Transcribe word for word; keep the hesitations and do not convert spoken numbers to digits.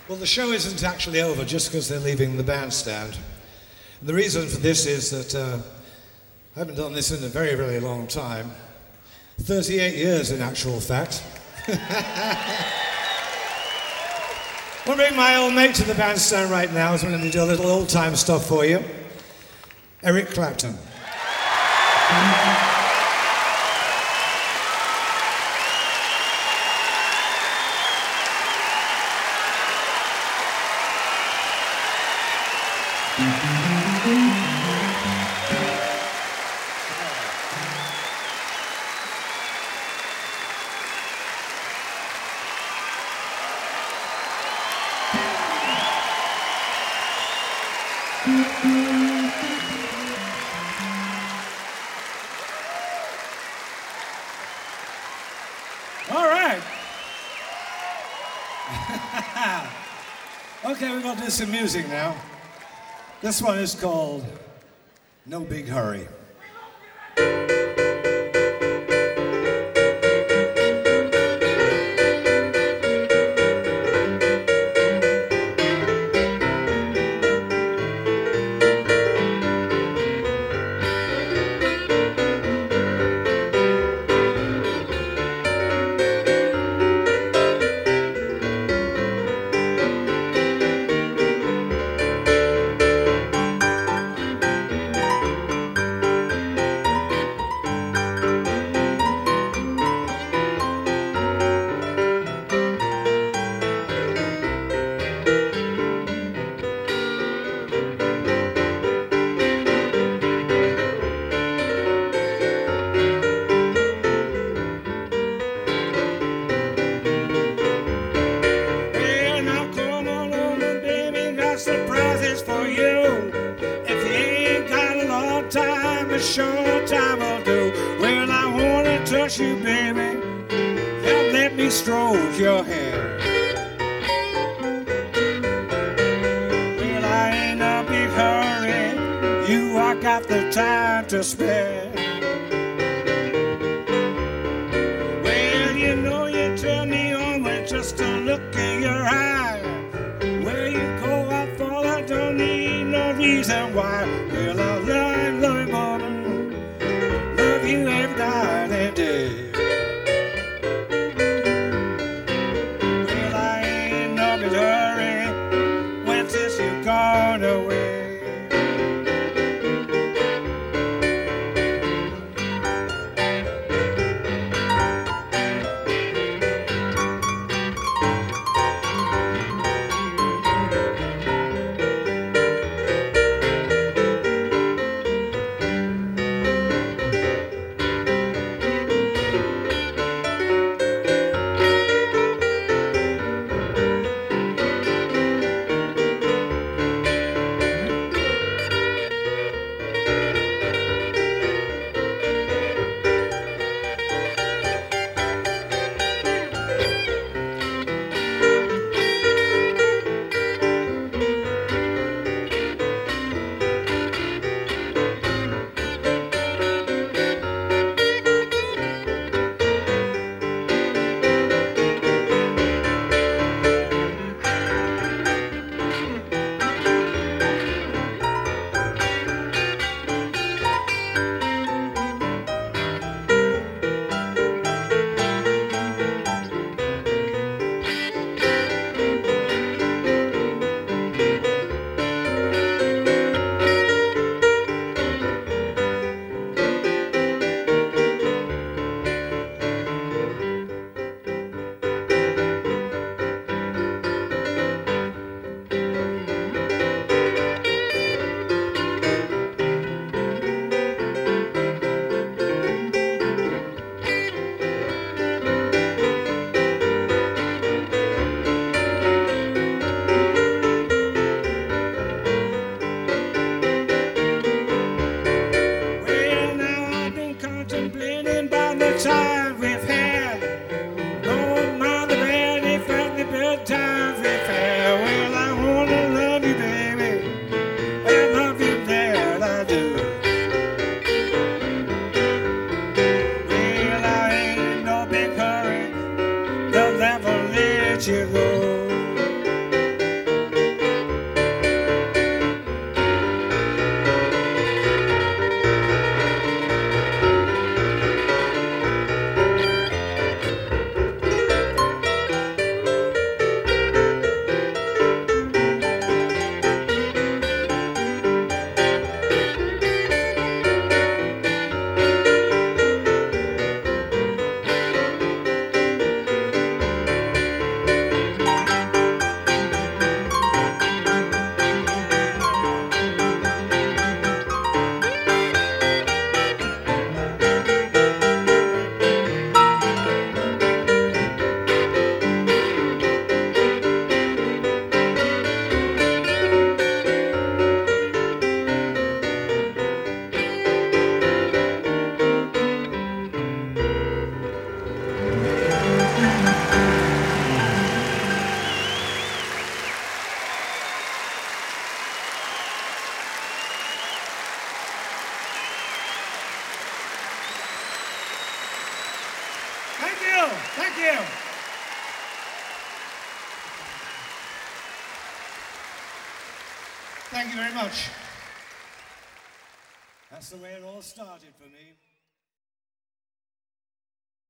Well, the show isn't actually over just because they're leaving the bandstand. And the reason for this is that uh, I haven't done this in a very, very long time. thirty-eight years in actual fact. I'll bring my old mate to the bandstand right now, so I'm going to do a little old-time stuff for you. Eric Clapton. All right. Okay, we're going to do some music now. This one is called No Big Hurry. Surprises for you. If you ain't got a long time, a short time will do. Well, I wanna touch you, baby, and let me stroke your hair. Well, I ain't a big hurry. You, I got the time to spare. Well, you know you turn me on with just a look in your eye. Where you go, I don't need no reason why. Well, I love, love you, woman. Love you every night and day. Well, I ain't no big hurry when since you've gone away. let you go. you. Thank you. Thank you very much. That's the way it all started for me.